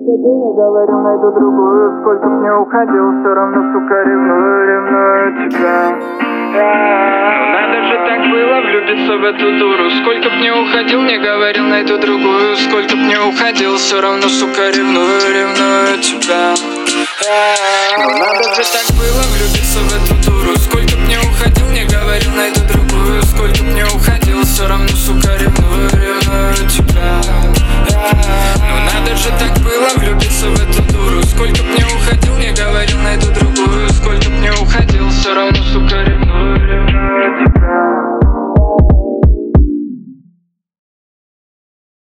уходил, не говорил, найду другую. Сколько б не уходил, все равно, сука, ревную тебя. Ну надо же так было влюбиться в эту дуру. Сколько б не уходил, не говорил, найду другую. Сколько б не уходил, все равно, сука, ревную тебя. Ну надо же так было влюбиться в эту дуру. Сколько б не уходил, не говорил, найду другую. Сколько б не уходил, все равно, сука, ревную тебя. Ну надо же так было влюбиться в эту дуру. Сколько б